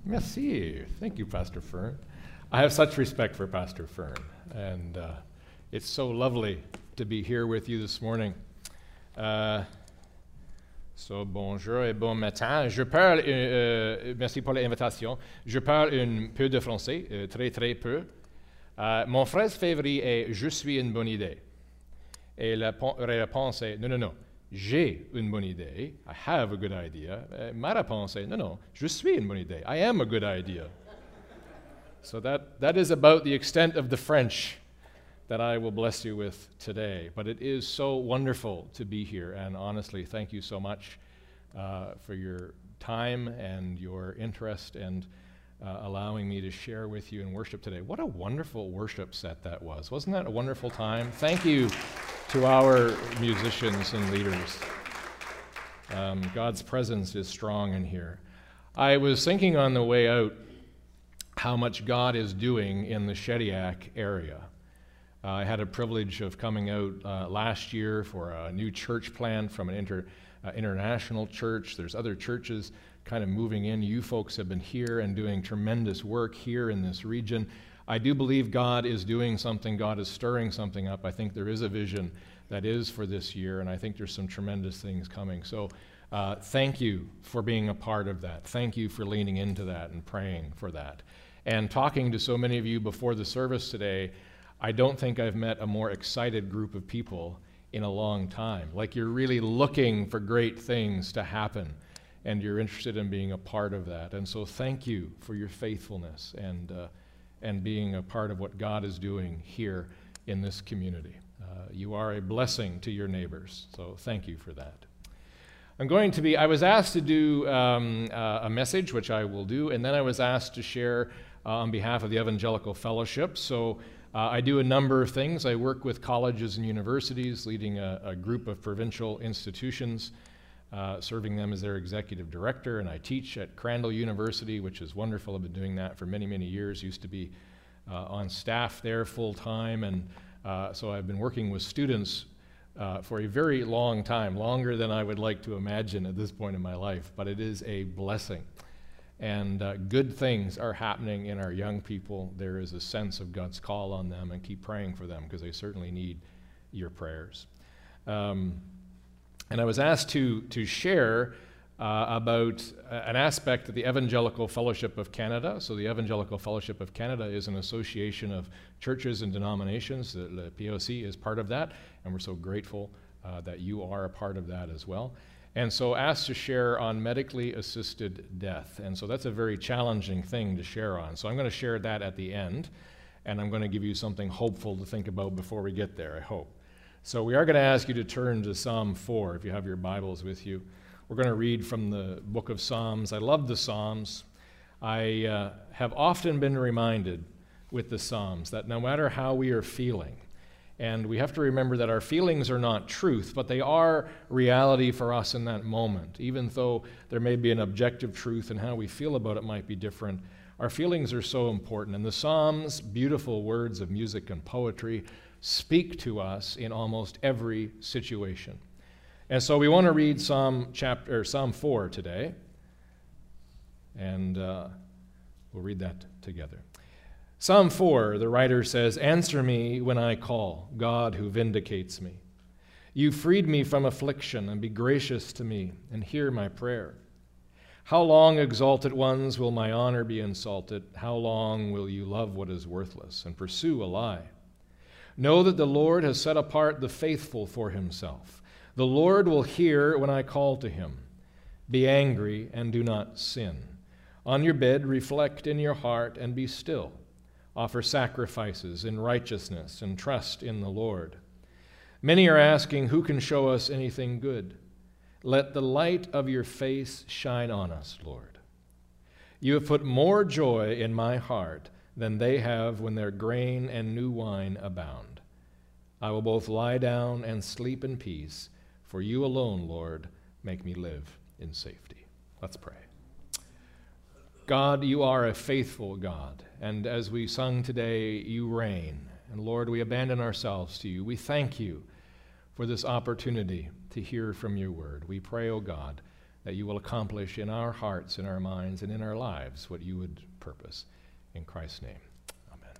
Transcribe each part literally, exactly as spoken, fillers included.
Merci. Thank you, Pastor Fern. I have such respect for Pastor Fern, and uh, it's so lovely to be here with you this morning. Uh, so, bonjour et bon matin. Je parle, euh, merci pour l'invitation. Je parle un peu de français, euh, très très peu. Euh, mon phrase favorite est « Je suis une bonne idée ». Et la réponse est « Non, non, non. J'ai une bonne idée. I have a good idea. Uh, ma réponse est, no, no, je suis une bonne idée. I am a good idea. So that, that is about the extent of the French that I will bless you with today. But it is so wonderful to be here, and honestly, thank you so much uh, for your time and your interest and uh, allowing me to share with you in worship today. What a wonderful worship set that was. Wasn't that a wonderful time? Thank you to our musicians and leaders. Um, God's presence is strong in here. I was thinking on the way out how much God is doing in the Shediac area. Uh, I had a privilege of coming out uh, last year for a new church plant from an inter, uh, international church. There's other churches kind of moving in. You folks have been here and doing tremendous work here in this region. I do believe God is doing something. God is stirring something up. I think there is a vision that is for this year, and I think there's some tremendous things coming. So uh, thank you for being a part of that. Thank you for leaning into that and praying for that. And talking to so many of you before the service today, I don't think I've met a more excited group of people in a long time. Like you're really looking for great things to happen, and you're interested in being a part of that. And so thank you for your faithfulness and uh, and being a part of what God is doing here in this community. Uh, you are a blessing to your neighbors, so thank you for that. I'm going to be, I was asked to do um, uh, a message, which I will do, and then I was asked to share uh, on behalf of the Evangelical Fellowship. So uh, I do a number of things. I work with colleges and universities, leading a, a group of provincial institutions, Uh, serving them as their executive director, and I teach at Crandall University, which is wonderful. I've been doing that for many, many years. Used to be uh, on staff there full time, and uh, so I've been working with students uh, for a very long time, longer than I would like to imagine at this point in my life, but it is a blessing. And uh, good things are happening in our young people. There is a sense of God's call on them, and keep praying for them because they certainly need your prayers. Um, And I was asked to, to share uh, about uh, an aspect of the Evangelical Fellowship of Canada. So the Evangelical Fellowship of Canada is an association of churches and denominations. The, the P O C is part of that, and we're so grateful uh, that you are a part of that as well. And so asked to share on medically assisted death. And so that's a very challenging thing to share on. So I'm going to share that at the end, and I'm going to give you something hopeful to think about before we get there, I hope. So we are going to ask you to turn to Psalm four, if you have your Bibles with you. We're going to read from the book of Psalms. I love the Psalms. I uh, have often been reminded with the Psalms that no matter how we are feeling, and we have to remember that our feelings are not truth, but they are reality for us in that moment. Even though there may be an objective truth and how we feel about it might be different, our feelings are so important. And the Psalms, beautiful words of music and poetry, speak to us in almost every situation. And so we want to read Psalm chapter, or Psalm four today, and uh, we'll read that together. Psalm four, the writer says, "Answer me when I call, God who vindicates me. You freed me from affliction, and be gracious to me, and hear my prayer. How long, exalted ones, will my honor be insulted? How long will you love what is worthless, and pursue a lie? Know that the Lord has set apart the faithful for himself. The Lord will hear when I call to him. Be angry and do not sin. On your bed reflect in your heart and be still. Offer sacrifices in righteousness and trust in the Lord. Many are asking, who can show us anything good? Let the light of your face shine on us, Lord. You have put more joy in my heart than they have when their grain and new wine abound. I will both lie down and sleep in peace, for you alone, Lord, make me live in safety." Let's pray. God, you are a faithful God, and as we sung today, you reign. And Lord, we abandon ourselves to you. We thank you for this opportunity to hear from your word. We pray, O God, that you will accomplish in our hearts, in our minds, and in our lives what you would purpose. In Christ's name, amen.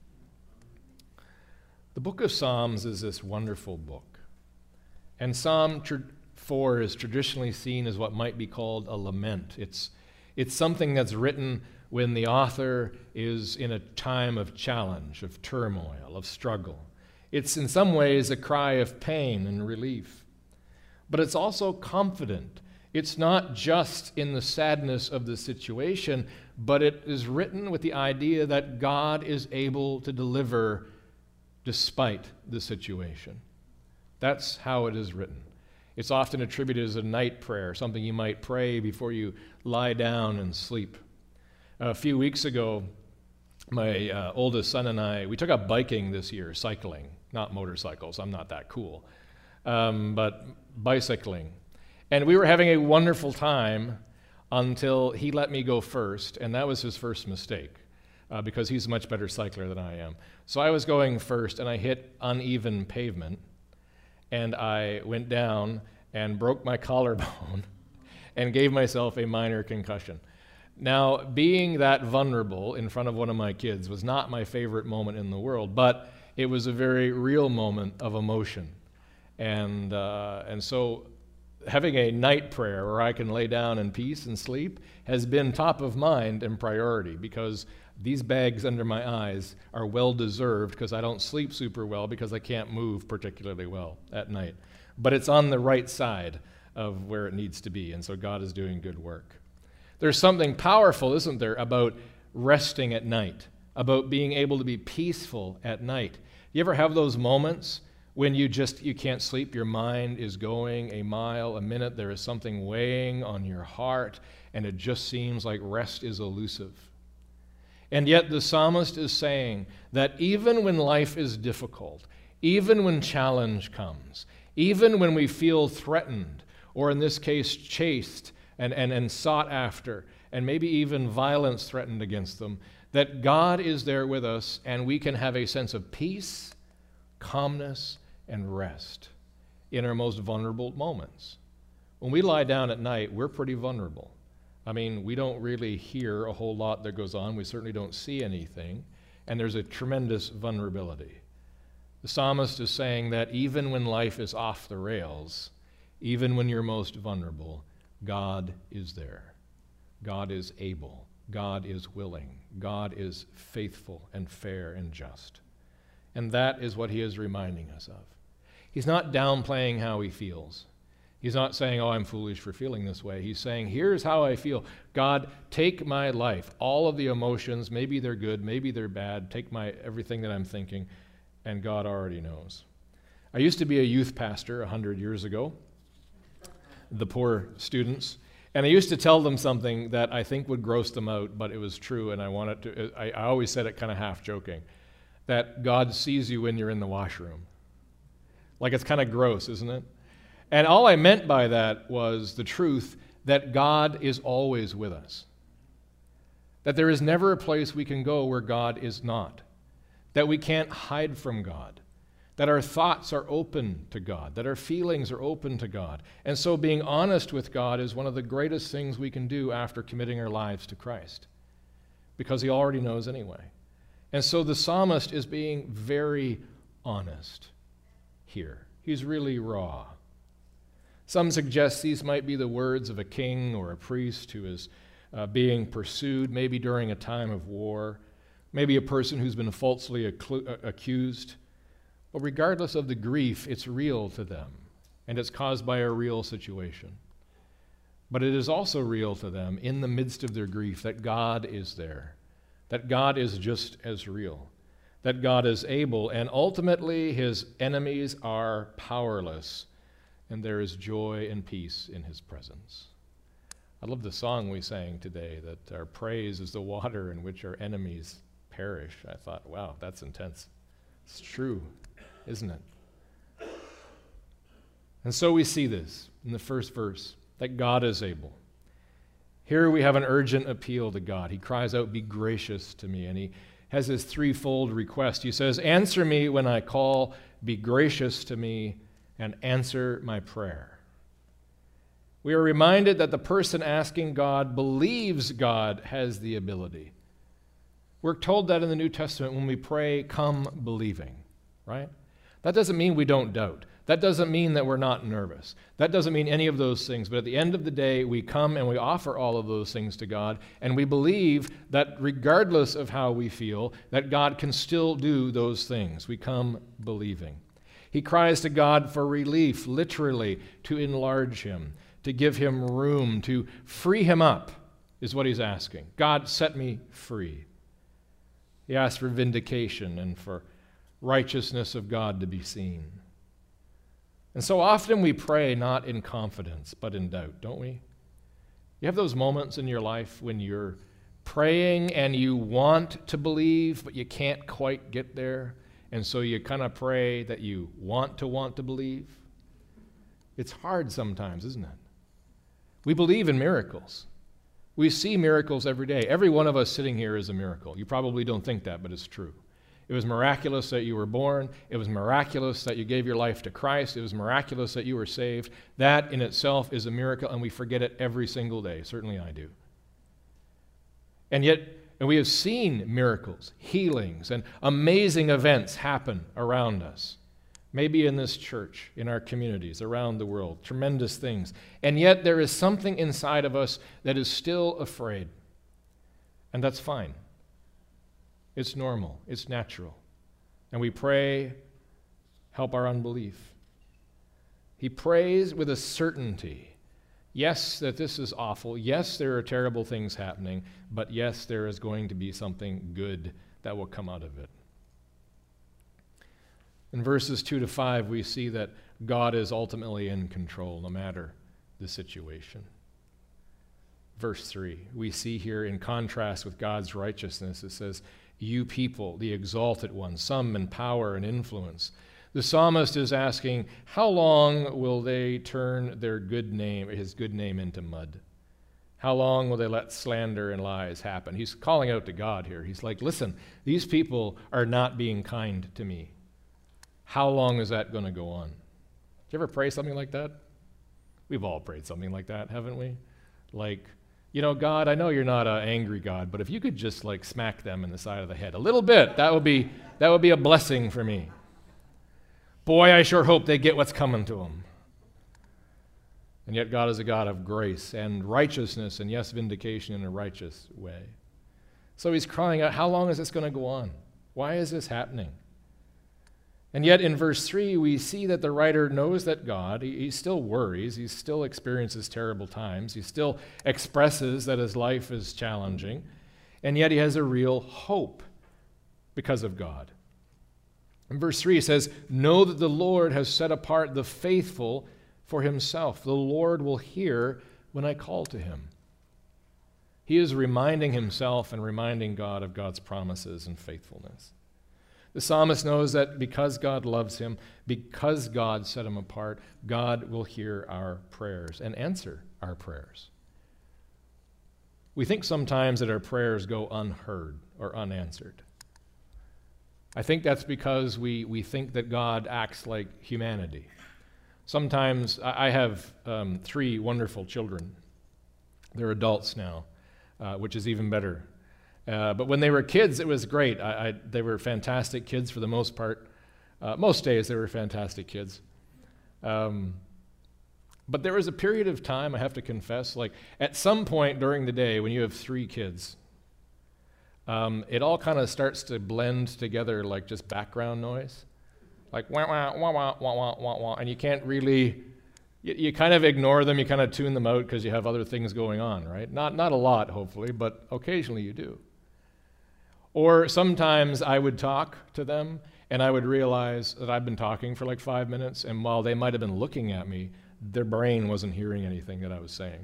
The book of Psalms is this wonderful book. And Psalm tr- four is traditionally seen as what might be called a lament. It's, it's something that's written when the author is in a time of challenge, of turmoil, of struggle. It's in some ways a cry of pain and relief. But it's also confident. It's not just in the sadness of the situation, but it is written with the idea that God is able to deliver despite the situation. That's how it is written. It's often attributed as a night prayer, something you might pray before you lie down and sleep. A few weeks ago, my uh, oldest son and I, we took up biking this year, cycling, not motorcycles. I'm not that cool, um, but bicycling. And we were having a wonderful time until he let me go first, and that was his first mistake. Uh, because he's a much better cycler than I am. So I was going first, and I hit uneven pavement, and I went down and broke my collarbone and gave myself a minor concussion. Now, being that vulnerable in front of one of my kids was not my favorite moment in the world, but it was a very real moment of emotion. And, uh, and so having a night prayer where I can lay down in peace and sleep has been top of mind and priority, because these bags under my eyes are well-deserved because I don't sleep super well because I can't move particularly well at night. But it's on the right side of where it needs to be, and so God is doing good work. There's something powerful, isn't there, about resting at night, about being able to be peaceful at night. You ever have those moments when you just, you can't sleep, your mind is going a mile a minute, there is something weighing on your heart, and it just seems like rest is elusive? And yet the psalmist is saying that even when life is difficult, even when challenge comes, even when we feel threatened, or in this case chased and, and, and sought after, and maybe even violence threatened against them, that God is there with us, and we can have a sense of peace, calmness, and rest in our most vulnerable moments. When we lie down at night, we're pretty vulnerable. I mean, we don't really hear a whole lot that goes on. We certainly don't see anything, and there's a tremendous vulnerability. The psalmist is saying that even when life is off the rails, even when you're most vulnerable, God is there. God is able. God is willing. God is faithful and fair and just. And that is what he is reminding us of. He's not downplaying how he feels. He's not saying, oh, I'm foolish for feeling this way. He's saying, here's how I feel. God, take my life, all of the emotions, maybe they're good, maybe they're bad, take my everything that I'm thinking, and God already knows. I used to be a youth pastor a hundred years ago, the poor students, and I used to tell them something that I think would gross them out, but it was true, and I wanted to, I, I always said it kind of half joking, that God sees you when you're in the washroom. Like, it's kind of gross, isn't it? And all I meant by that was the truth that God is always with us. That there is never a place we can go where God is not. That we can't hide from God. That our thoughts are open to God. That our feelings are open to God. And so being honest with God is one of the greatest things we can do after committing our lives to Christ. Because he already knows anyway. And so the psalmist is being very honest here. He's really raw. Some suggest these might be the words of a king or a priest who is uh, being pursued, maybe during a time of war, maybe a person who's been falsely accu- accused. But regardless of the grief, it's real to them, and it's caused by a real situation. But it is also real to them in the midst of their grief that God is there, that God is just as real, that God is able, and ultimately his enemies are powerless, and there is joy and peace in his presence. I love the song we sang today, that our praise is the water in which our enemies perish. I thought, wow, that's intense. It's true, isn't it? And so we see this in the first verse, that God is able. Here we have an urgent appeal to God. He cries out, be gracious to me, and he has this threefold request. He says, answer me when I call, be gracious to me, and answer my prayer. We are reminded that the person asking God believes God has the ability. We're told that in the New Testament when we pray, come believing, right? That doesn't mean we don't doubt. That doesn't mean that we're not nervous. That doesn't mean any of those things. But at the end of the day, we come and we offer all of those things to God, and we believe that regardless of how we feel, that God can still do those things. We come believing. He cries to God for relief, literally, to enlarge him, to give him room, to free him up, is what he's asking. God, set me free. He asks for vindication and for righteousness of God to be seen. And so often we pray not in confidence, but in doubt, don't we? You have those moments in your life when you're praying and you want to believe, but you can't quite get there, and so you kind of pray that you want to want to believe. It's hard sometimes, isn't it? We believe in miracles. We see miracles every day. Every one of us sitting here is a miracle. You probably don't think that, but it's true. It was miraculous that you were born. It was miraculous that you gave your life to Christ. It was miraculous that you were saved. That in itself is a miracle, and we forget it every single day. Certainly I do. And yet, and we have seen miracles, healings, and amazing events happen around us. Maybe in this church, in our communities, around the world. Tremendous things. And yet there is something inside of us that is still afraid. And that's fine. It's normal. It's natural. And we pray, help our unbelief. He prays with a certainty. Yes, that this is awful. Yes, there are terrible things happening. But yes, there is going to be something good that will come out of it. In verses two to five, we see that God is ultimately in control, no matter the situation. Verse three, we see here in contrast with God's righteousness, it says, you people, the exalted ones, some in power and influence. The psalmist is asking, how long will they turn their good name, his good name, into mud? How long will they let slander and lies happen? He's calling out to God here. He's like, listen, these people are not being kind to me. How long is that going to go on? Did you ever pray something like that? We've all prayed something like that, haven't we? Like, you know, God, I know you're not an angry God, but if you could just like smack them in the side of the head a little bit, that would be that would be a blessing for me. Boy, I sure hope they get what's coming to them. And yet God is a God of grace and righteousness, and yes, vindication in a righteous way. So he's crying out, how long is this going to go on? Why is this happening? And yet in verse three, we see that the writer knows that God, he, he still worries, he still experiences terrible times, he still expresses that his life is challenging, and yet he has a real hope because of God. In verse three, he says, know that the Lord has set apart the faithful for himself. The Lord will hear when I call to him. He is reminding himself and reminding God of God's promises and faithfulness. The psalmist knows that because God loves him, because God set him apart, God will hear our prayers and answer our prayers. We think sometimes that our prayers go unheard or unanswered. I think that's because we, we think that God acts like humanity. Sometimes I have um, three wonderful children. They're adults now, uh, which is even better. Uh, but when they were kids, it was great. I, I, they were fantastic kids for the most part. Uh, most days they were fantastic kids. Um, but there was a period of time, I have to confess, like at some point during the day when you have three kids, um, it all kind of starts to blend together like just background noise. Like wah, wah, wah, wah, wah, wah, wah, wah, and you can't really, you, you kind of ignore them, you kind of tune them out because you have other things going on, right? Not, not a lot, hopefully, but occasionally you do. Or sometimes I would talk to them, and I would realize that I've been talking for like five minutes, and while they might have been looking at me, their brain wasn't hearing anything that I was saying.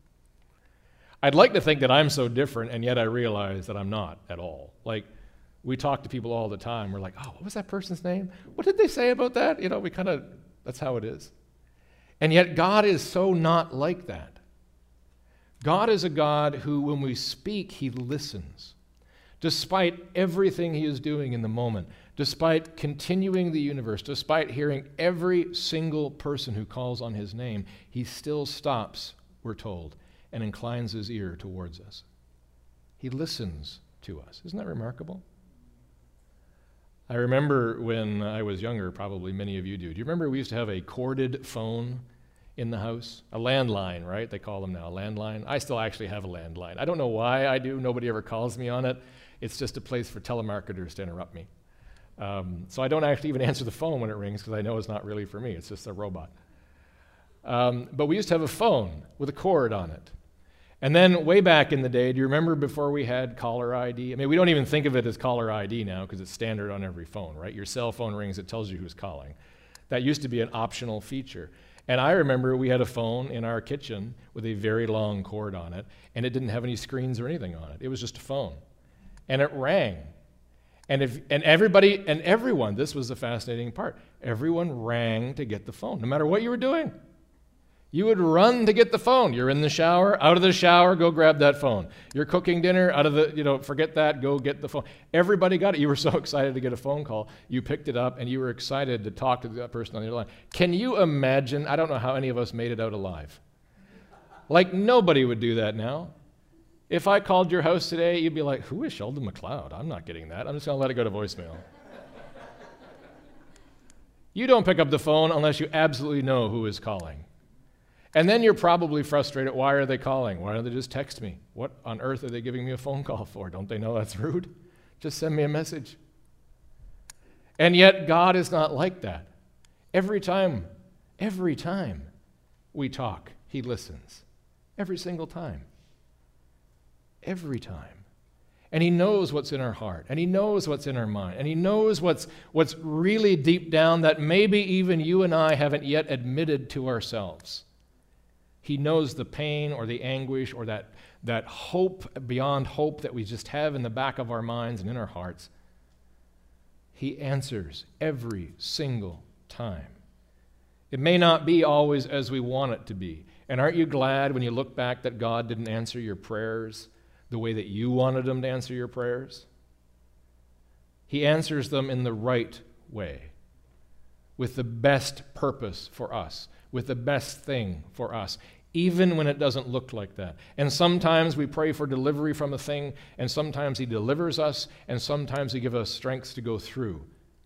I'd like to think that I'm so different, and yet I realize that I'm not at all. Like, we talk to people all the time. We're like, oh, what was that person's name? What did they say about that? You know, we kind of, that's how it is. And yet God is so not like that. God is a God who, when we speak, he listens. Despite everything he is doing in the moment, despite continuing the universe, despite hearing every single person who calls on his name, he still stops, we're told, and inclines his ear towards us. He listens to us. Isn't that remarkable? I remember when I was younger, probably many of you do. Do you remember we used to have a corded phone in the house? A landline, right? They call them now, a landline. I still actually have a landline. I don't know why I do. Nobody ever calls me on it. It's just a place for telemarketers to interrupt me. Um, so I don't actually even answer the phone when it rings because I know it's not really for me. It's just a robot. Um, but we used to have a phone with a cord on it. And then way back in the day, do you remember before we had caller I D? I mean, we don't even think of it as caller I D now because it's standard on every phone, right? Your cell phone rings, it tells you who's calling. That used to be an optional feature. And I remember we had a phone in our kitchen with a very long cord on it, and it didn't have any screens or anything on it. It was just a phone. And it rang. And if and everybody and everyone, this was the fascinating part, everyone rang to get the phone, no matter what you were doing. You would run to get the phone. You're in the shower, out of the shower, go grab that phone. You're cooking dinner, out of the, you know, forget that, go get the phone. Everybody got it. You were so excited to get a phone call. You picked it up, and you were excited to talk to that person on the other line. Can you imagine? I don't know how any of us made it out alive. Like, nobody would do that now. If I called your house today, you'd be like, who is Sheldon McLeod? I'm not getting that. I'm just going to let it go to voicemail. You don't pick up the phone unless you absolutely know who is calling. And then you're probably frustrated. Why are they calling? Why don't they just text me? What on earth are they giving me a phone call for? Don't they know that's rude? Just send me a message. And yet God is not like that. Every time, every time we talk, he listens. Every single time. Every time. And he knows what's in our heart, and he knows what's in our mind, and he knows what's, what's really deep down that maybe even you and I haven't yet admitted to ourselves. He knows the pain or the anguish or that, that hope beyond hope that we just have in the back of our minds and in our hearts. He answers every single time. It may not be always as we want it to be. And aren't you glad when you look back that God didn't answer your prayers the way that you wanted him to answer your prayers? He answers them in the right way, with the best purpose for us, with the best thing for us, even when it doesn't look like that. And sometimes we pray for delivery from a thing, and sometimes he delivers us, and sometimes he gives us strength to go through.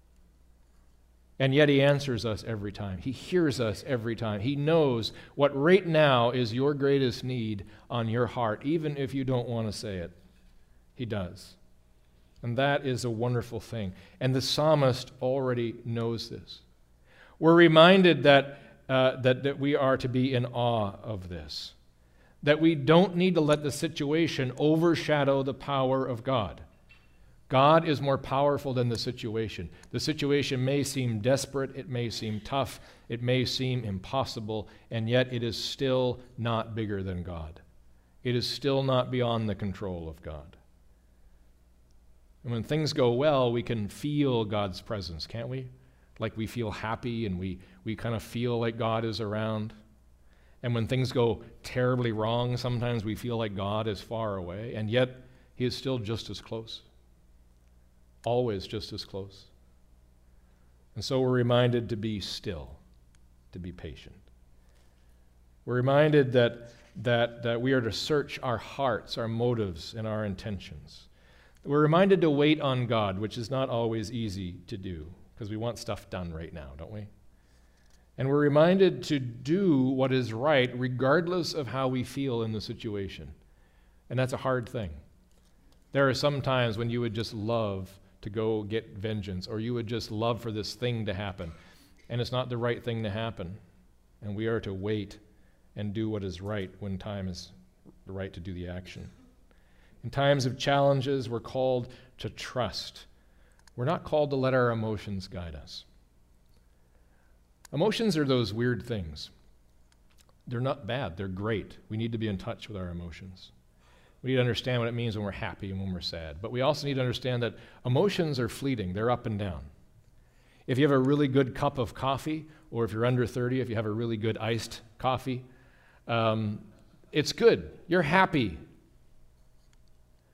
And yet he answers us every time. He hears us every time. He knows what right now is your greatest need on your heart, even if you don't want to say it. He does. And that is a wonderful thing. And the psalmist already knows this. We're reminded that, uh, that, that we are to be in awe of this, that we don't need to let the situation overshadow the power of God. God is more powerful than the situation. The situation may seem desperate, it may seem tough, it may seem impossible, and yet it is still not bigger than God. It is still not beyond the control of God. And when things go well, we can feel God's presence, can't we? Like we feel happy and we, we kind of feel like God is around. And when things go terribly wrong, sometimes we feel like God is far away, and yet he is still just as close. Always just as close. And so we're reminded to be still, to be patient. We're reminded that, that, that we are to search our hearts, our motives, and our intentions. We're reminded to wait on God, which is not always easy to do, because we want stuff done right now, don't we? And we're reminded to do what is right regardless of how we feel in the situation. And that's a hard thing. There are some times when you would just love to go get vengeance, or you would just love for this thing to happen, and it's not the right thing to happen. And we are to wait and do what is right when time is right to do the action. In times of challenges, we're called to trust. We're not called to let our emotions guide us. Emotions are those weird things. They're not bad, they're great. We need to be in touch with our emotions. We need to understand what it means when we're happy and when we're sad. But we also need to understand that emotions are fleeting, they're up and down. If you have a really good cup of coffee, or if you're under thirty, if you have a really good iced coffee, um, it's good. You're happy.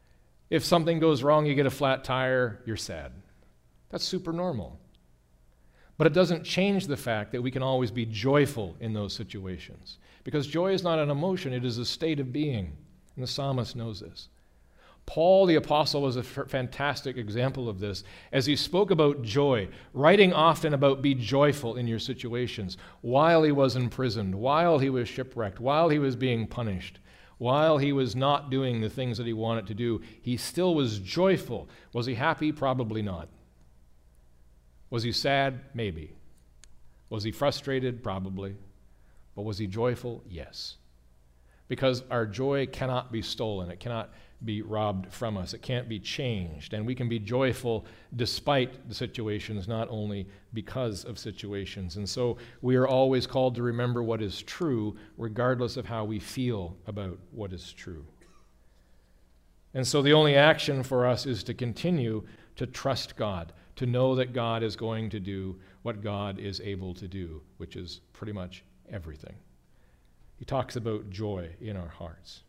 If something goes wrong, you get a flat tire, you're sad. That's super normal. But it doesn't change the fact that we can always be joyful in those situations. Because joy is not an emotion, it is a state of being. And the psalmist knows this. Paul the apostle was a f- fantastic example of this as he spoke about joy, writing often about be joyful in your situations while he was imprisoned, while he was shipwrecked, while he was being punished, while he was not doing the things that he wanted to do. He still was joyful. Was he happy? Probably not. Was he sad? Maybe. Was he frustrated? Probably. But was he joyful? Yes. Because our joy cannot be stolen. It cannot be robbed from us. It can't be changed. And we can be joyful despite the situations, not only because of situations. And so we are always called to remember what is true, regardless of how we feel about what is true. And so the only action for us is to continue to trust God, to know that God is going to do what God is able to do, which is pretty much everything. He talks about joy in our hearts.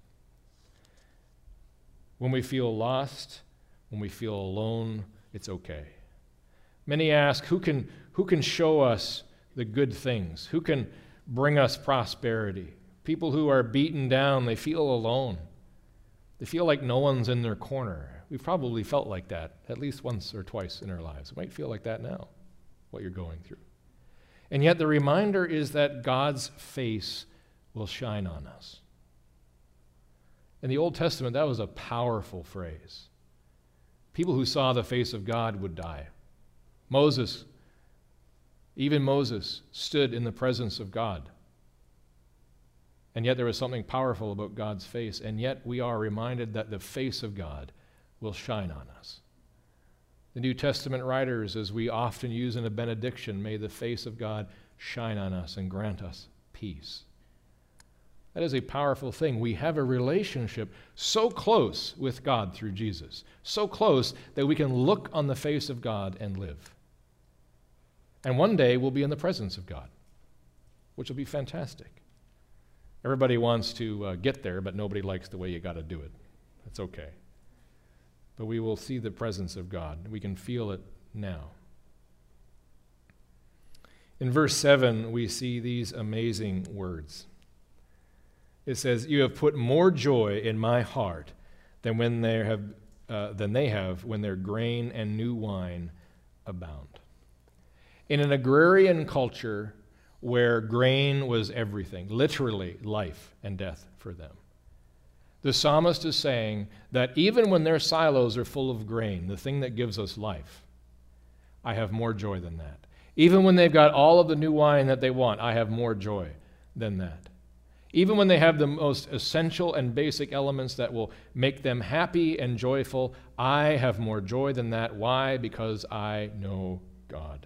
When we feel lost, when we feel alone, it's okay. Many ask, who can, who can show us the good things? Who can bring us prosperity? People who are beaten down, they feel alone. They feel like no one's in their corner. We've probably felt like that at least once or twice in our lives. It might feel like that now, what you're going through. And yet the reminder is that God's face will shine on us. In the Old Testament, that was a powerful phrase. People who saw the face of God would die. Moses, even Moses, stood in the presence of God. And yet there was something powerful about God's face, and yet we are reminded that the face of God will shine on us. The New Testament writers, as we often use in a benediction, may the face of God shine on us and grant us peace. That is a powerful thing. We have a relationship so close with God through Jesus, so close that we can look on the face of God and live. And one day we'll be in the presence of God, which will be fantastic. Everybody wants to uh, get there, but nobody likes the way you got to do it. That's okay. But we will see the presence of God. We can feel it now. In verse seven, we see these amazing words. It says, "You have put more joy in my heart than when they have uh, than they have when their grain and new wine abound." In an agrarian culture where grain was everything, literally life and death for them, the psalmist is saying that even when their silos are full of grain, the thing that gives us life, I have more joy than that. Even when they've got all of the new wine that they want, I have more joy than that. Even when they have the most essential and basic elements that will make them happy and joyful, I have more joy than that. Why? Because I know God.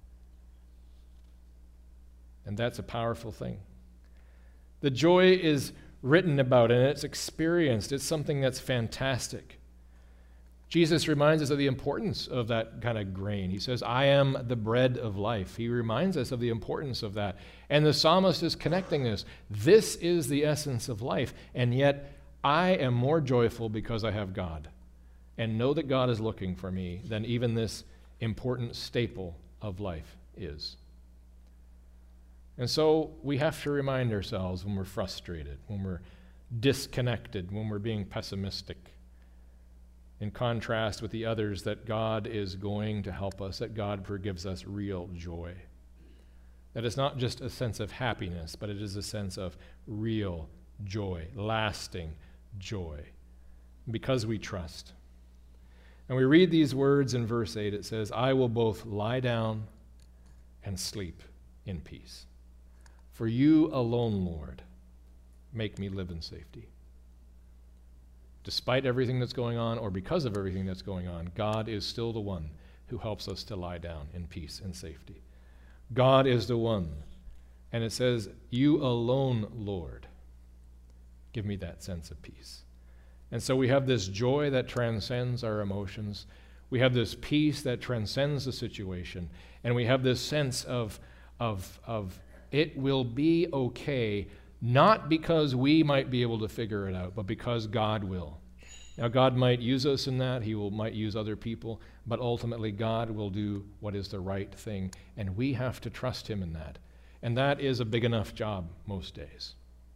And that's a powerful thing. The joy is written about and it's experienced. It's something that's fantastic. Jesus reminds us of the importance of that kind of grain. He says, I am the bread of life. He reminds us of the importance of that. And the psalmist is connecting this. This is the essence of life. And yet, I am more joyful because I have God and know that God is looking for me than even this important staple of life is. And so we have to remind ourselves when we're frustrated, when we're disconnected, when we're being pessimistic, in contrast with the others, that God is going to help us, that God forgives us real joy. That it's not just a sense of happiness, but it is a sense of real joy, lasting joy, because we trust. And we read these words in verse eight. It says, I will both lie down and sleep in peace. For you alone, Lord, make me live in safety. Despite everything that's going on, or because of everything that's going on, God is still the one who helps us to lie down in peace and safety. God is the one. And it says, you alone, Lord, give me that sense of peace. And so we have this joy that transcends our emotions. We have this peace that transcends the situation. And we have this sense of, of, of it will be okay, not because we might be able to figure it out, but because God will. Now, God might use us in that. He will, might use other people. But ultimately, God will do what is the right thing. And we have to trust him in that. And that is a big enough job most days.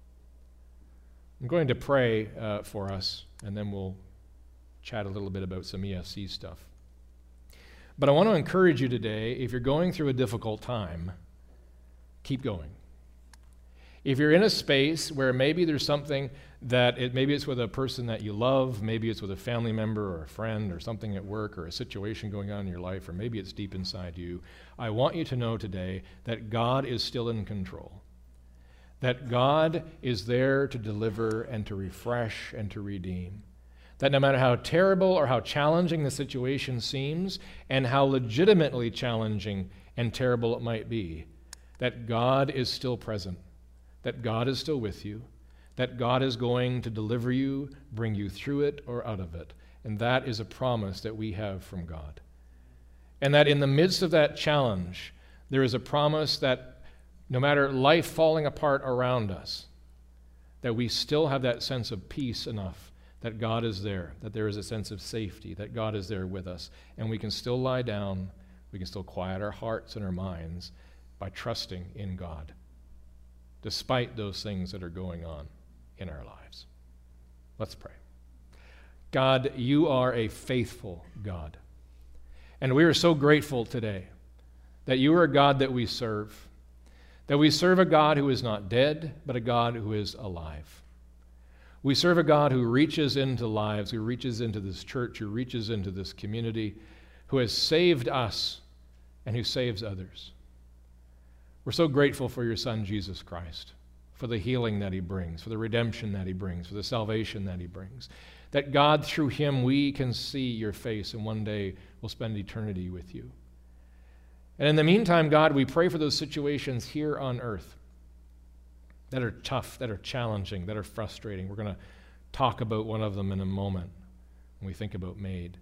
I'm going to pray uh, for us, and then we'll chat a little bit about some E F C stuff. But I want to encourage you today, if you're going through a difficult time, keep going. If you're in a space where maybe there's something that, it, maybe it's with a person that you love, maybe it's with a family member or a friend or something at work or a situation going on in your life, or maybe it's deep inside you, I want you to know today that God is still in control. That God is there to deliver and to refresh and to redeem. That no matter how terrible or how challenging the situation seems, and how legitimately challenging and terrible it might be, that God is still present. That God is still with you, that God is going to deliver you, bring you through it or out of it. And that is a promise that we have from God. And that in the midst of that challenge, there is a promise that no matter life falling apart around us, that we still have that sense of peace enough, that God is there, that there is a sense of safety, that God is there with us. And we can still lie down, we can still quiet our hearts and our minds by trusting in God, despite those things that are going on in our lives. Let's pray. God, you are a faithful God. And we are so grateful today that you are a God that we serve, that we serve a God who is not dead, but a God who is alive. We serve a God who reaches into lives, who reaches into this church, who reaches into this community, who has saved us and who saves others. We're so grateful for your Son, Jesus Christ, for the healing that he brings, for the redemption that he brings, for the salvation that he brings. That God, through him, we can see your face, and one day we'll spend eternity with you. And in the meantime, God, we pray for those situations here on earth that are tough, that are challenging, that are frustrating. We're going to talk about one of them in a moment when we think about MAID.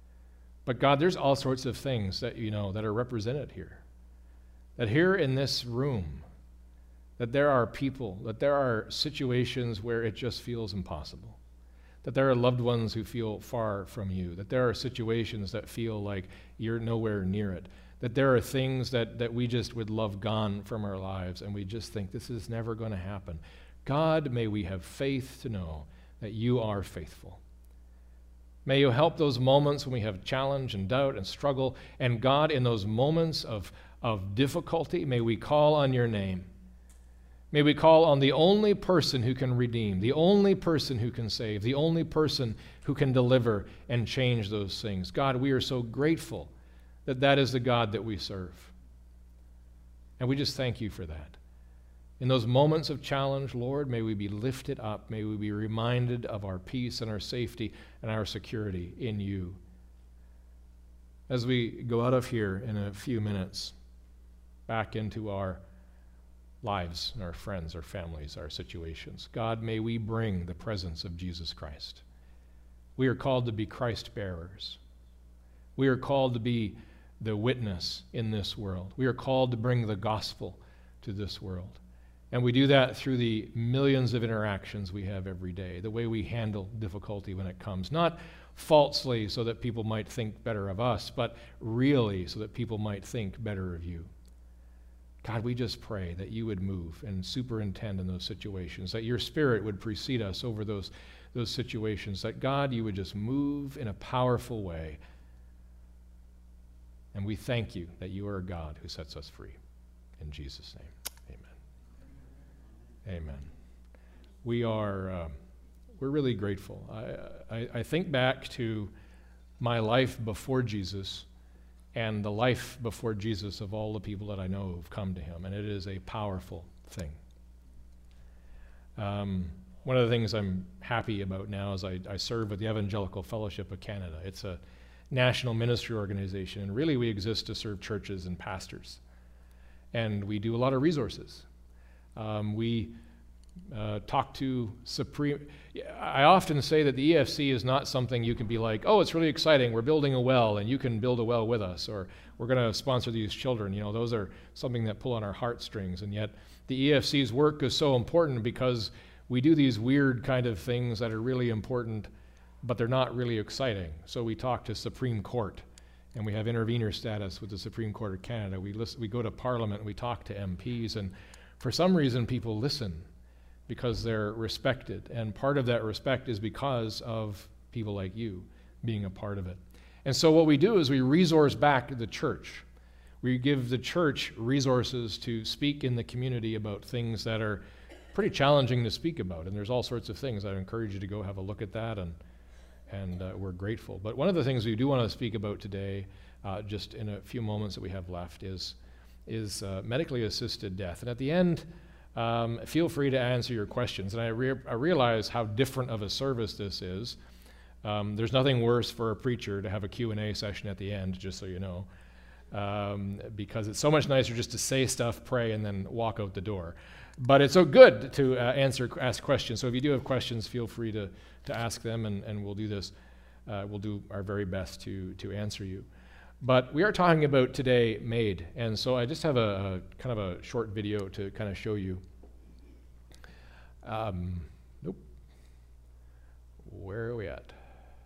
But God, there's all sorts of things that you know that are represented here. That here in this room, that there are people, that there are situations where it just feels impossible. That there are loved ones who feel far from you. That there are situations that feel like you're nowhere near it. That there are things that, that we just would love gone from our lives, and we just think this is never going to happen. God, may we have faith to know that you are faithful. May you help those moments when we have challenge and doubt and struggle. And God, in those moments of, of difficulty, may we call on your name. May we call on the only person who can redeem, the only person who can save, the only person who can deliver and change those things. God, we are so grateful that that is the God that we serve. And we just thank you for that. In those moments of challenge, Lord, may we be lifted up. May we be reminded of our peace and our safety and our security in you. As we go out of here in a few minutes, back into our lives, and our friends, our families, our situations, God, may we bring the presence of Jesus Christ. We are called to be Christ bearers. We are called to be the witness in this world. We are called to bring the gospel to this world. And we do that through the millions of interactions we have every day, the way we handle difficulty when it comes, not falsely so that people might think better of us, but really so that people might think better of you. God, we just pray that you would move and superintend in those situations, that your Spirit would precede us over those, those situations, that God, you would just move in a powerful way. And we thank you that you are a God who sets us free. In Jesus' name, amen. Amen. We are, uh, we're really grateful. I, I, I think back to my life before Jesus and the life before Jesus of all the people that I know who've come to him, and it is a powerful thing. Um, one of the things I'm happy about now is I, I serve with the Evangelical Fellowship of Canada. It's a national ministry organization, and really we exist to serve churches and pastors. And we do a lot of resources. Um, we uh, talk to Supreme... I often say that the E F C is not something you can be like, oh, it's really exciting, we're building a well, and you can build a well with us, or we're going to sponsor these children. You know, those are something that pull on our heartstrings, and yet the E F C's work is so important because we do these weird kind of things that are really important but they're not really exciting. So we talk to Supreme Court, and we have intervener status with the Supreme Court of Canada. We listen, we go to Parliament, and we talk to M Ps, and for some reason people listen because they're respected. And part of that respect is because of people like you being a part of it. And so what we do is we resource back the church. We give the church resources to speak in the community about things that are pretty challenging to speak about. And there's all sorts of things. I encourage you to go have a look at that, and and uh, we're grateful. But one of the things we do want to speak about today, uh, just in a few moments that we have left, is, is uh, medically assisted death. And at the end, um, feel free to answer your questions. And I, re- I realize how different of a service this is. Um, there's nothing worse for a preacher to have a Q and A session at the end, just so you know, um, because it's so much nicer just to say stuff, pray, and then walk out the door. But it's so good to uh, answer, ask questions. So if you do have questions, feel free to, to ask them, and, and we'll do this. Uh, we'll do our very best to, to answer you. But we are talking about today MAID, and so I just have a, a kind of a short video to kind of show you. Um, nope. Where are we at?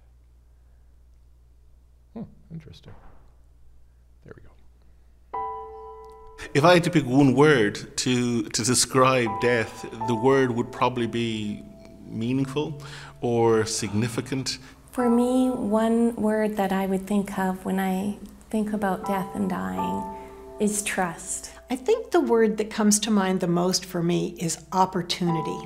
Oh, interesting. There we go. If I had to pick one word to, to describe death, the word would probably be meaningful or significant. For me, one word that I would think of when I think about death and dying is trust. I think the word that comes to mind the most for me is opportunity.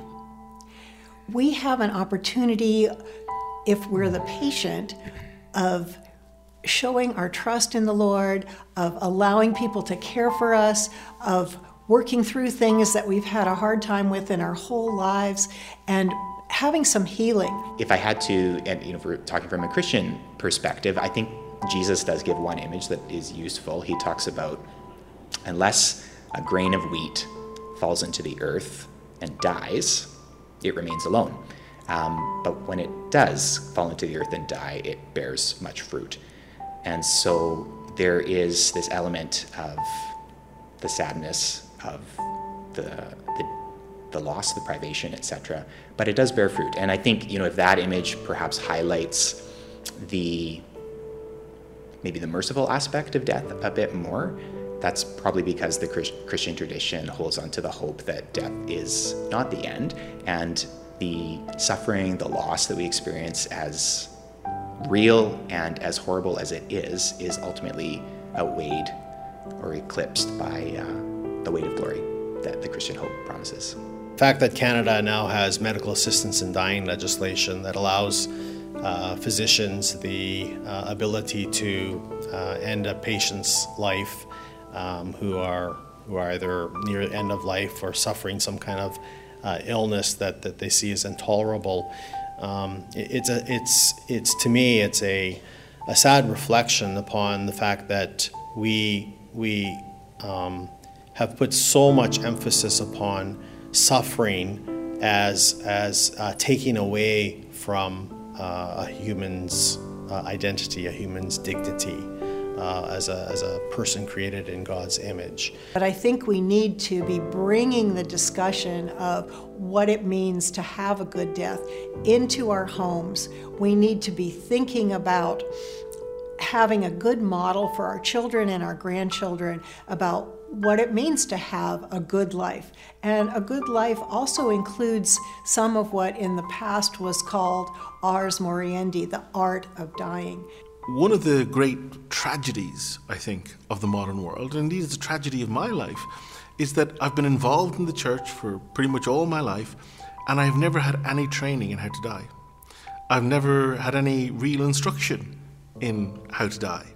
We have an opportunity, if we're the patient, of showing our trust in the Lord, of allowing people to care for us, of working through things that we've had a hard time with in our whole lives, and having some healing. If I had to, and you know, if we're talking from a Christian perspective, I think Jesus does give one image that is useful. He talks about, unless a grain of wheat falls into the earth and dies, it remains alone. Um, but when it does fall into the earth and die, it bears much fruit. And so there is this element of the sadness, of the, the the loss, the privation, et cetera. But it does bear fruit. And I think, you know, if that image perhaps highlights the maybe the merciful aspect of death a bit more, that's probably because the Christ- Christian tradition holds on to the hope that death is not the end, and the suffering, the loss that we experience, as real and as horrible as it is, is ultimately outweighed or eclipsed by uh, the weight of glory that the Christian hope promises. The fact that Canada now has medical assistance in dying legislation that allows uh, physicians the uh, ability to uh, end a patient's life um, who are who are either near the end of life or suffering some kind of uh, illness that, that they see as intolerable. Um, it, it's a it's it's to me it's a a sad reflection upon the fact that we we um, have put so much emphasis upon suffering as as uh, taking away from uh, a human's uh, identity, a human's dignity, uh, as a as a person created in God's image. But I think we need to be bringing the discussion of what it means to have a good death into our homes. We need to be thinking about having a good model for our children and our grandchildren about what it means to have a good life. And a good life also includes some of what in the past was called ars moriendi, the art of dying. One of the great tragedies, I think, of the modern world, and indeed it's a tragedy of my life, is that I've been involved in the church for pretty much all my life, and I've never had any training in how to die. I've never had any real instruction in how to die.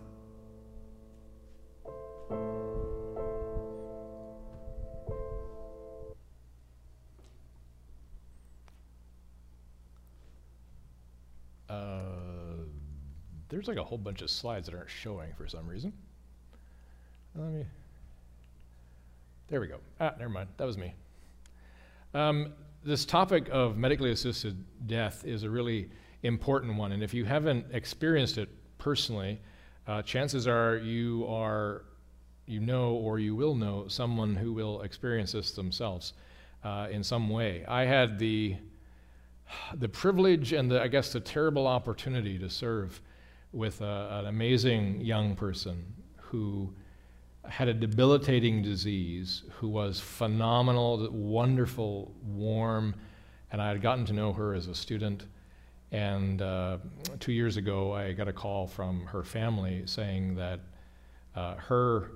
Uh, there's like a whole bunch of slides that aren't showing for some reason. Let me. There we go. Ah, never mind. That was me. Um, this topic of medically assisted death is a really important one, and if you haven't experienced it personally, uh, chances are you are, you know, or you will know someone who will experience this themselves uh, in some way. I had the the privilege and the, I guess, the terrible opportunity to serve with a, an amazing young person who had a debilitating disease, who was phenomenal, wonderful, warm, and I had gotten to know her as a student. And uh, two years ago, I got a call from her family saying that uh, her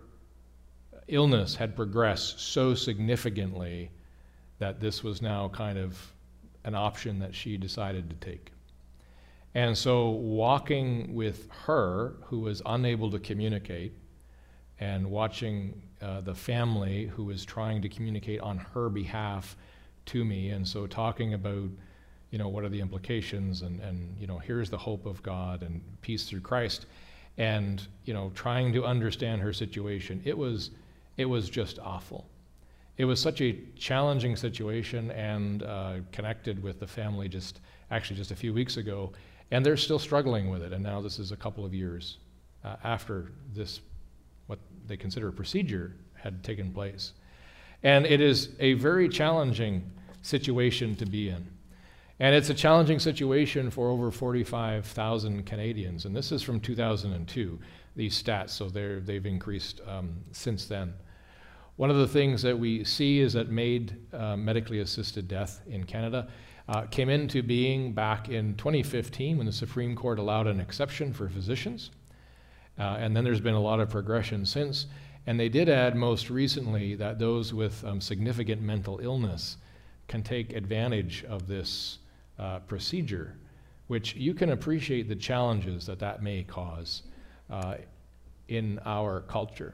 illness had progressed so significantly that this was now kind of an option that she decided to take. And so walking with her, who was unable to communicate, and watching uh, the family who was trying to communicate on her behalf to me, and so talking about, you know, what are the implications, and, and you know, here's the hope of God and peace through Christ, and, you know, trying to understand her situation. It was, it was just awful. It was such a challenging situation, and uh, connected with the family just, actually just a few weeks ago, and they're still struggling with it, and now this is a couple of years uh, after this, what they consider a procedure had taken place. And it is a very challenging situation to be in. And it's a challenging situation for over forty-five thousand Canadians, and this is from two thousand two, these stats, so they're, they've increased um, since then. One of the things that we see is that MAID, uh, medically assisted death in Canada, uh, came into being back in twenty fifteen when the Supreme Court allowed an exception for physicians. Uh, and then there's been a lot of progression since. And they did add most recently that those with um, significant mental illness can take advantage of this uh, procedure, which you can appreciate the challenges that that may cause uh, in our culture.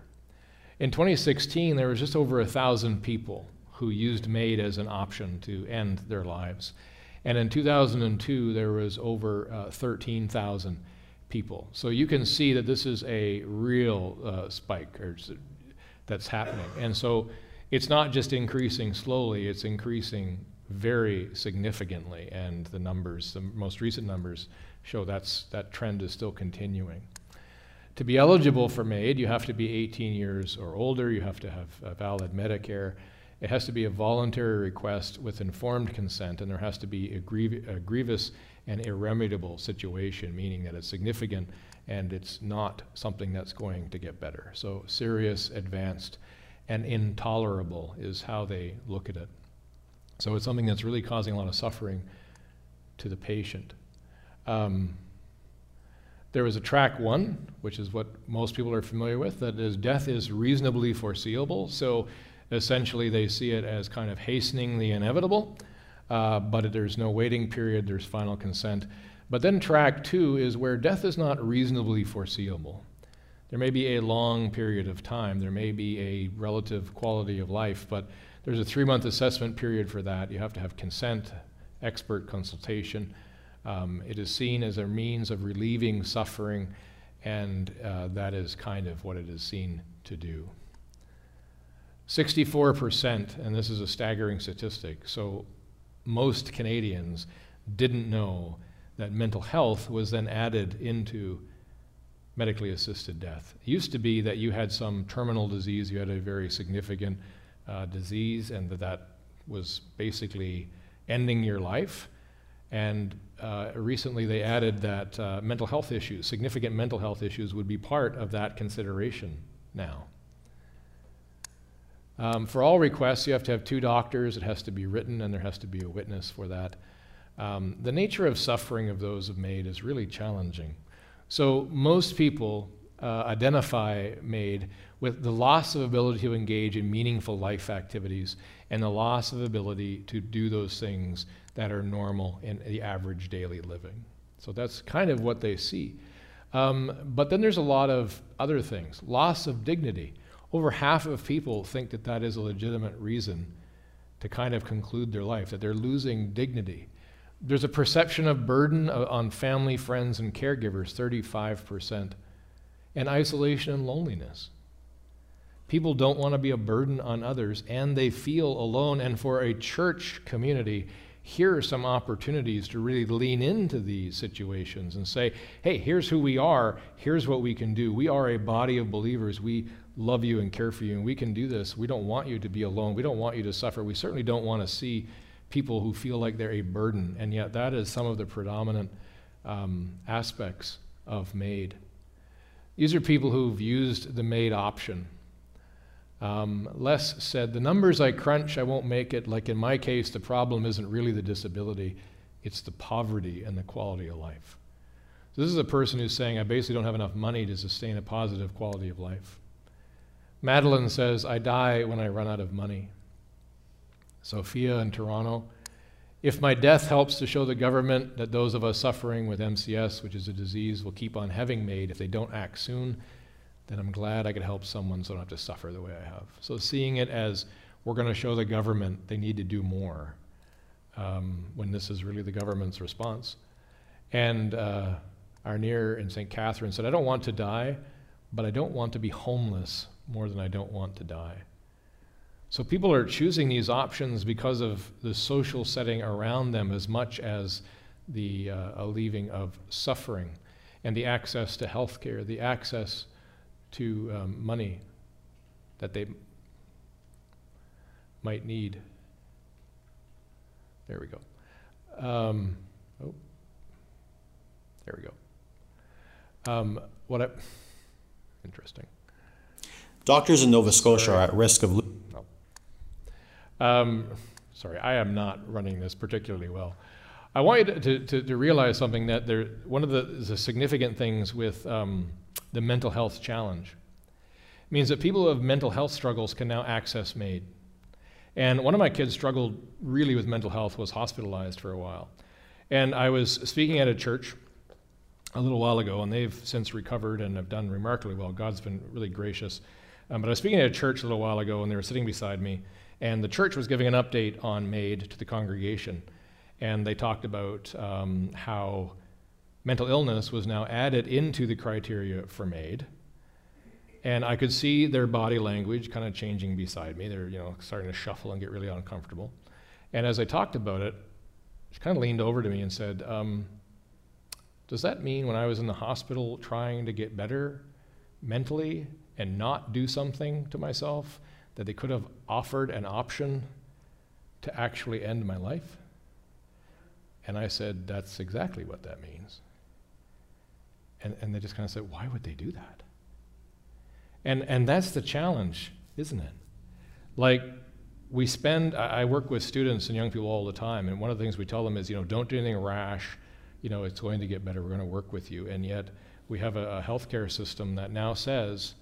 In twenty sixteen, there was just over a thousand people who used MAID as an option to end their lives. And in two thousand two, there was over uh, thirteen thousand people. So you can see that this is a real uh, spike or, that's happening. And so it's not just increasing slowly, it's increasing very significantly. And the numbers, the most recent numbers, show that's, that trend is still continuing. To be eligible for MAID, you have to be eighteen years or older, you have to have a valid Medicare. It has to be a voluntary request with informed consent, and there has to be a, griev- a grievous and irremediable situation, meaning that it's significant and it's not something that's going to get better. So serious, advanced, and intolerable is how they look at it. So it's something that's really causing a lot of suffering to the patient. Um, there was a track one, which is what most people are familiar with, that is death is reasonably foreseeable. So essentially they see it as kind of hastening the inevitable. Uh, but there's no waiting period, there's final consent. But then track two is where death is not reasonably foreseeable. There may be a long period of time, there may be a relative quality of life, but there's a three-month assessment period for that. You have to have consent, expert consultation. Um, it is seen as a means of relieving suffering, and uh, that is kind of what it is seen to do. sixty-four percent, and this is a staggering statistic, so most Canadians didn't know that mental health was then added into medically assisted death. It used to be that you had some terminal disease, you had a very significant uh, disease, and that that was basically ending your life. And uh, recently they added that uh, mental health issues, significant mental health issues, would be part of that consideration now. Um, for all requests, you have to have two doctors, it has to be written, and there has to be a witness for that. Um, the nature of suffering of those of MAID is really challenging. So most people uh, identify MAID with the loss of ability to engage in meaningful life activities and the loss of ability to do those things that are normal in the average daily living. So that's kind of what they see. Um, but then there's a lot of other things. Loss of dignity. Over half of people think that that is a legitimate reason to kind of conclude their life, that they're losing dignity. There's a perception of burden on family, friends, and caregivers, thirty-five percent, and isolation and loneliness. People don't want to be a burden on others, and they feel alone. And for a church community, here are some opportunities to really lean into these situations and say, hey, here's who we are, here's what we can do. We are a body of believers. We love you and care for you, and we can do this. We don't want you to be alone. We don't want you to suffer. We certainly don't want to see people who feel like they're a burden, and yet that is some of the predominant um, aspects of MAID. These are people who've used the MAID option. Um, Les said, the numbers I crunch, I won't make it. Like in my case, the problem isn't really the disability, it's the poverty and the quality of life. So this is a person who's saying, I basically don't have enough money to sustain a positive quality of life. Madeline says, I die when I run out of money. Sophia in Toronto, if my death helps to show the government that those of us suffering with M C S, which is a disease, will keep on having MAID if they don't act soon, then I'm glad I could help someone so I don't have to suffer the way I have. So seeing it as we're going to show the government they need to do more, um, when this is really the government's response. And uh, Arnir in Saint Catherine said, I don't want to die, but I don't want to be homeless more than I don't want to die. So people are choosing these options because of the social setting around them as much as the uh, alleviating of suffering and the access to health care, the access to um, money that they might need. There we go. Um, oh, there we go. Um, what I, interesting. Doctors in Nova Scotia are at risk of... Lo- no. Um, sorry, I am not running this particularly well. I want you to, to, to realize something, that there, one of the, the significant things with um, the mental health challenge means that people who have mental health struggles can now access MAID. And one of my kids struggled really with mental health, was hospitalized for a while. And I was speaking at a church a little while ago, and they've since recovered and have done remarkably well. God's been really gracious. Um, but I was speaking at a church a little while ago, and they were sitting beside me, and the church was giving an update on MAID to the congregation. And they talked about um, how mental illness was now added into the criteria for MAID. And I could see their body language kind of changing beside me. They're, you know, starting to shuffle and get really uncomfortable. And as I talked about it, she kind of leaned over to me and said, um, does that mean when I was in the hospital trying to get better mentally and not do something to myself, that they could have offered an option to actually end my life? And I said, that's exactly what that means. And, and they just kind of said, why would they do that? And and that's the challenge, isn't it? Like, we spend, I, I work with students and young people all the time, and one of the things we tell them is, you know, don't do anything rash, you know, it's going to get better, we're going to work with you. And yet, we have a, a healthcare system that now says,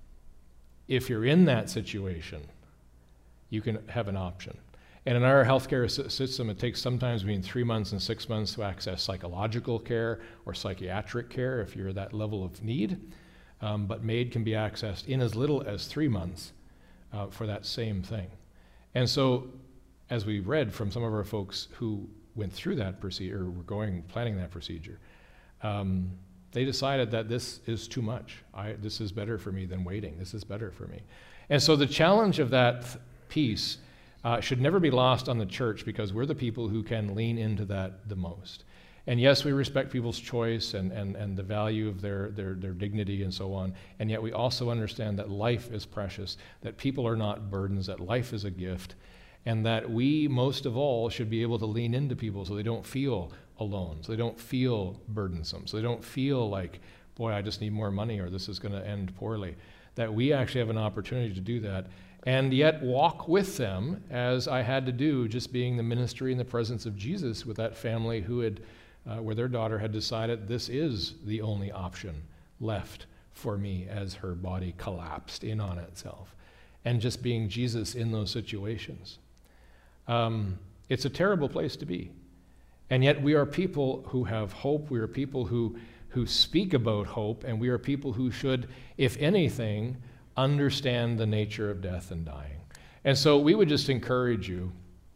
if you're in that situation, you can have an option. And in our healthcare system, it takes sometimes between three months and six months to access psychological care or psychiatric care if you're at that level of need. Um, but MAID can be accessed in as little as three months uh, for that same thing. And so, as we read from some of our folks who went through that procedure, or were going, planning that procedure, um, they decided that this is too much. I, this is better for me than waiting. This is better for me. And so the challenge of that th- piece uh, should never be lost on the church, because we're the people who can lean into that the most. And yes, we respect people's choice and, and, and the value of their, their, their dignity and so on, and yet we also understand that life is precious, that people are not burdens, that life is a gift, and that we, most of all, should be able to lean into people so they don't feel alone, so they don't feel burdensome, so they don't feel like, boy, I just need more money or this is going to end poorly. That we actually have an opportunity to do that, and yet walk with them, as I had to do just being the ministry in the presence of Jesus with that family who had Uh, where their daughter had decided this is the only option left for me as her body collapsed in on itself. And just being Jesus in those situations. Um, it's a terrible place to be. And yet we are people who have hope. We are people who, who speak about hope. And we are people who should, if anything, understand the nature of death and dying. And so we would just encourage you.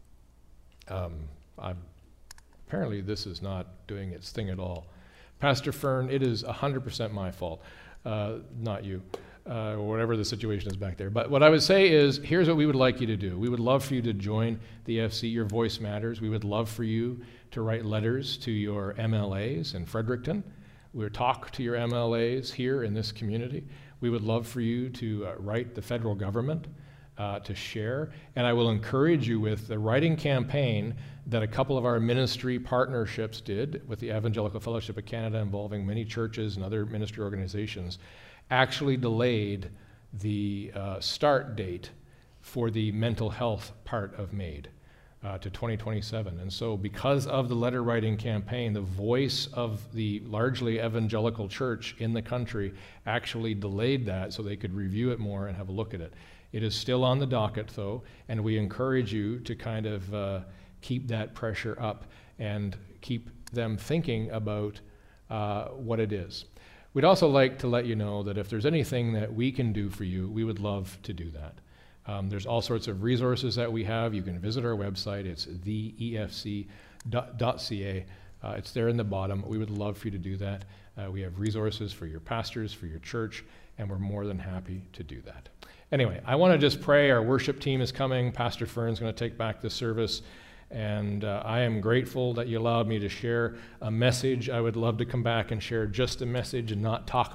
Um, I'm Apparently this is not doing its thing at all. Pastor Fern, it is one hundred percent my fault, uh, not you, uh, or whatever the situation is back there. But what I would say is, here's what we would like you to do. We would love for you to join the F C. Your voice matters. We would love for you to write letters to your M L As in Fredericton. We would talk to your M L As here in this community. We would love for you to uh, write the federal government uh, to share. And I will encourage you with the writing campaign that a couple of our ministry partnerships did with the Evangelical Fellowship of Canada, involving many churches and other ministry organizations, actually delayed the uh, start date for the mental health part of MAID uh, to twenty twenty-seven. And so because of the letter writing campaign, the voice of the largely evangelical church in the country actually delayed that so they could review it more and have a look at it. It is still on the docket, though, and we encourage you to kind of uh, keep that pressure up and keep them thinking about uh, what it is. We'd also like to let you know that if there's anything that we can do for you, we would love to do that. Um, there's all sorts of resources that we have. You can visit our website. It's the E F C dot C A. Uh, it's there in the bottom. We would love for you to do that. Uh, we have resources for your pastors, for your church, and we're more than happy to do that. Anyway, I want to just pray. Our worship team is coming. Pastor Fern's going to take back the service. And uh, I am grateful that you allowed me to share a message. I would love to come back and share just a message and not talk